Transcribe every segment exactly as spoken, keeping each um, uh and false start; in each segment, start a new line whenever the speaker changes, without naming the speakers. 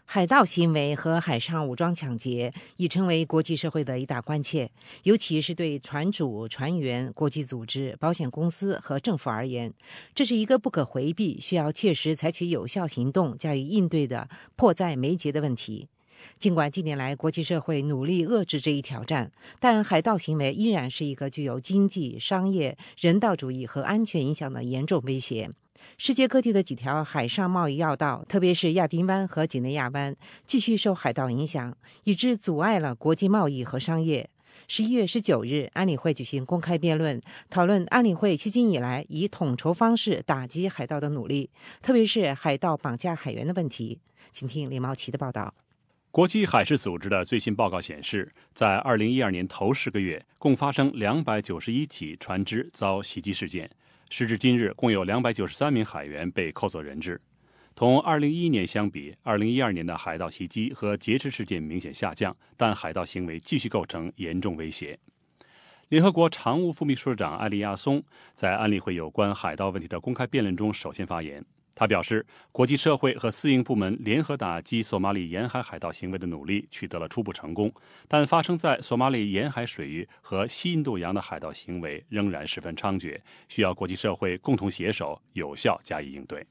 海盗行为和海上武装抢劫已成为国际社会的一大关切，尤其是对船主、船员、国际组织、保险公司和政府而言，这是一个不可回避、需要切实采取有效行动加以应对的迫在眉睫的问题。尽管近年来国际社会努力遏制这一挑战，但海盗行为依然是一个具有经济、商业、人道主义和安全影响的严重威胁。世界各地的几条海上贸易要道，特别是亚丁湾和几内亚湾，继续受海盗影响，以致阻碍了国际贸易和商业。十一月十九日，安理会举行公开辩论，讨论安理会迄今以来以统筹方式打击海盗的努力，特别是海盗绑架海员的问题。请听李茂奇的报道。
国际海事组织的最新报告显示，在二零一二年头十个月，共发生两百九十一起船只遭袭击事件。时至今日，共有两百九十三名海员被扣作人质。同二零一一年相比，二零一二年的海盗袭击和劫持事件明显下降，但海盗行为继续构成严重威胁。联合国常务副秘书长艾利亚松在安理会有关海盗问题的公开辩论中首先发言。他表示，国际社会和私营部门联合打击索马里沿海海盗行为的努力取得了初步成功，但发生在索马里沿海水域和西印度洋的海盗行为仍然十分猖獗，需要国际社会共同携手，有效加以应对。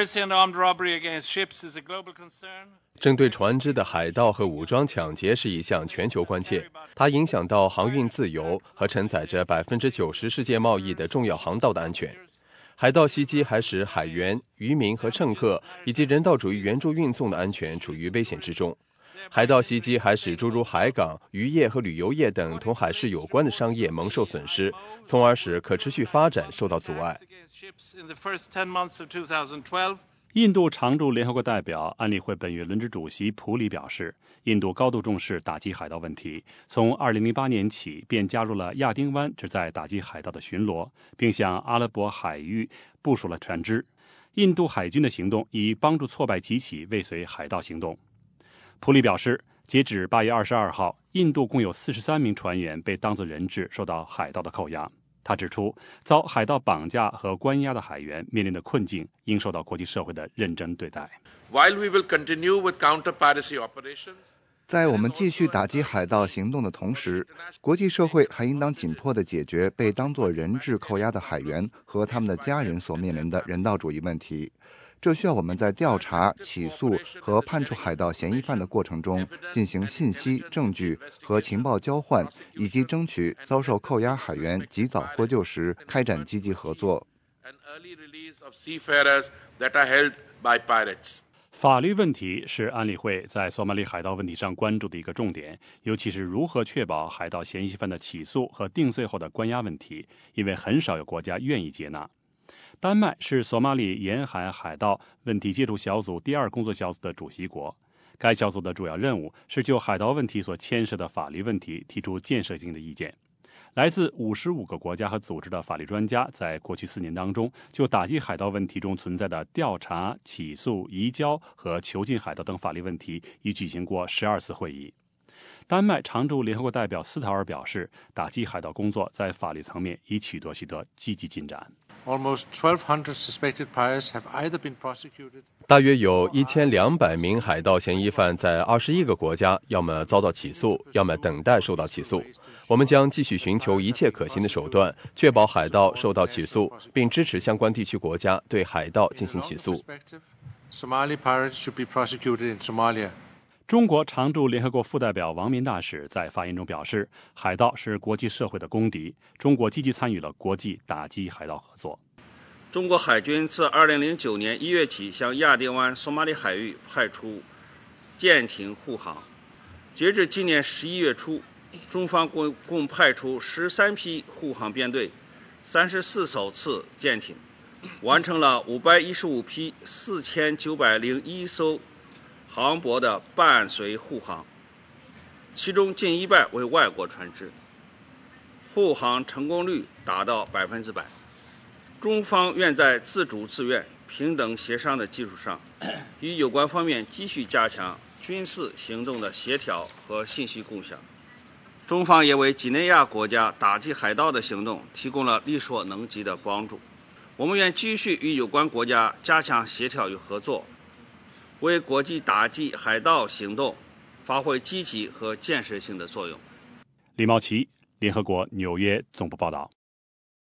针对船只的海盗和武装抢劫是一项全球关切，它影响到航运自由和承载着百分之九十世界贸易的重要航道的安全。海盗袭击还使海员、渔民和乘客以及人道主义援助运送的安全处于危险之中。海盗袭击还使诸如海港、渔业和旅游业等同海事有关的商业蒙受损失，从而使可持续发展受到阻碍。
印度常驻联合国代表、安理会本月轮值主席普里表示，印度高度重视打击海盗问题，从二零零八年起便加入了亚丁湾旨在打击海盗的巡逻，并向阿拉伯海域部署了船只。印度海军的行动以帮助挫败几起未遂海盗行动。普里表示，截止八月二十二号，印度共有四十三名船员被当作人质受到海盗的扣押。他指出，遭海盗绑架和关押的海员面临的困境应受到国际社会的认真对待。
在我们继续打击海盗行动的同时，国际社会还应当紧迫地解决被当作人质扣押的海员和他们的家人所面临的人道主义问题。这需要我们在调查、起诉和判处海盗嫌疑犯的过程中进行信息、证据和情报交换，以及争取遭受扣押海员及早获救时开展积极合作。
法律问题是安理会在索马里海盗问题上关注的一个重点，尤其是如何确保海盗嫌疑犯的起诉和定罪后的关押问题，因为很少有国家愿意接纳。丹麦是索马里沿海海盗问题接触小组第二工作小组的主席国，该小组的主要任务是就海盗问题所牵涉的法律问题提出建设性的意见。来自五十五个国家和组织的法律专家在过去四年当中，就打击海盗问题中存在的调查、起诉、移交和囚禁海盗等法律问题，已举行过十二次会议。丹麦常驻联合国代表斯陶尔表示，打击海盗工作在法律层面已取得许多积极进展。
大约有一千两百名海盗嫌疑犯在二十一个国家要么遭到起诉，要么等待受到起诉。我们将继续寻求一切可行的手段，确保海盗受到起诉，并支持相关地区国家对海盗进行起诉。
中国常驻联合国副代表王明大使在发言中表示，海盗是国际社会的公敌，中国积极参与了国际打击海盗合作。
中国海军自二零零九年一月起向亚丁湾、索马里海域派出舰艇护航，截至今年十一月初，中方共共派出十三批护航编队、三十四艘次舰艇，完成了五百一十五批四千九百零一艘航舶的伴随护航，其中近一半为外国船只，护航成功率达到百分之百。中方愿在自主自愿、平等协商的基础上，与有关方面继续加强军事行动的协调和信息共享。中方也为几内亚国家打击海盗的行动提供了力所能及的帮助。我们愿继续与有关国家加强协调与合作， 为国际打击海盗行动发挥积极和建设性的作用。
李茂奇，联合国纽约总部报道。